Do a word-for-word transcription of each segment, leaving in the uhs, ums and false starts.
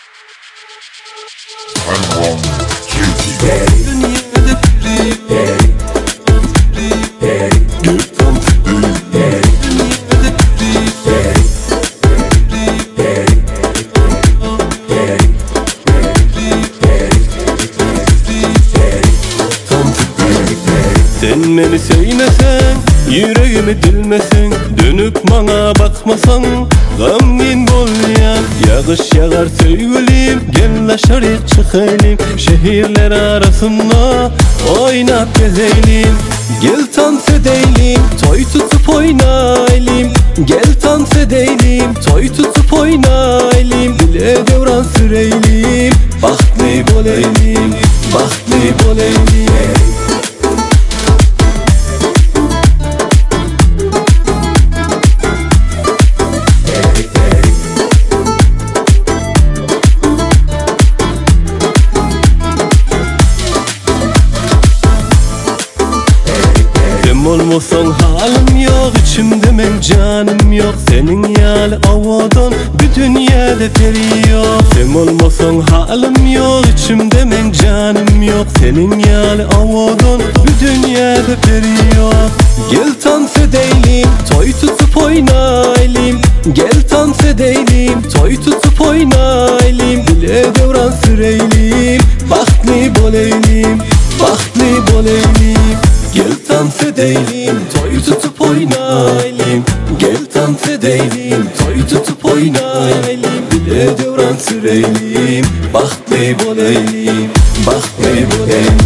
Sen beni sevmesen, yüreğimi dilmesen, dönüp bana bakmasan, gamgin bolyan. Yağış yağar sevgilim, gel aşağı çıkayım, şehirler arasında oynap gezeylim. Gel dans edelim, toy tutup oynayalım. Gel dans edelim, toy tutup oynayalım. Dile devran süreylim, bahtlı bolaylim, bahtlı bolaylim. Olmasan halim yok, içimde men canım yok. Senin yal avadan bir dünyada feri yok. Sen olmasan halim yok, içimde men canım yok. Senin yal avadan bir dünyada feri yok. Gel dans edelim, toy tutup oynayalım. Gel dans edelim, toy tutup oynayalım. Dile devran süreylim, bahtlı bolaylim, bahtlı bolaylim. Gel dans edelim, toy tutup oynayalım. Gel dans edelim, toy tutup oynayalım. Dile devran süreylim, bahtlı bolaylim, bahtlı bolaylim.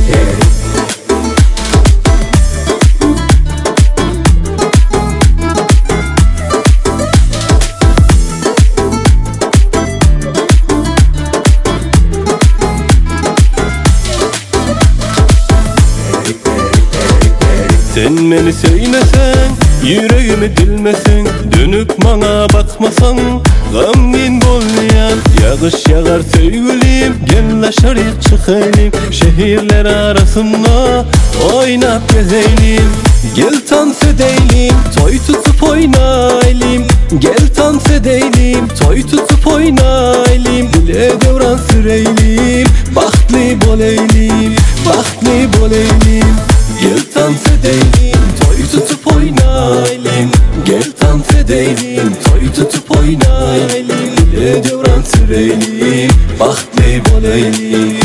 Sen beni sevmesen, yüreğimi dilmesen, dönüp bana bakmasan, gamgin bolyan. Yağış yağar sevgilim, gel aşağı çıkayım, şehirler arasında oynap gezeylim. Gel dans edelim, toy tutup oynayalım. Gel dans edelim, toy tutup oynayalım. Dile devran süreylim, bahtlı bolaylim, bahtlı bolaylim. Gel dans edelim, toy tutup oynayalım. Gel dans edelim, toy tutup oynayalım. Dile devran süreylim, bahtlı bolaylim.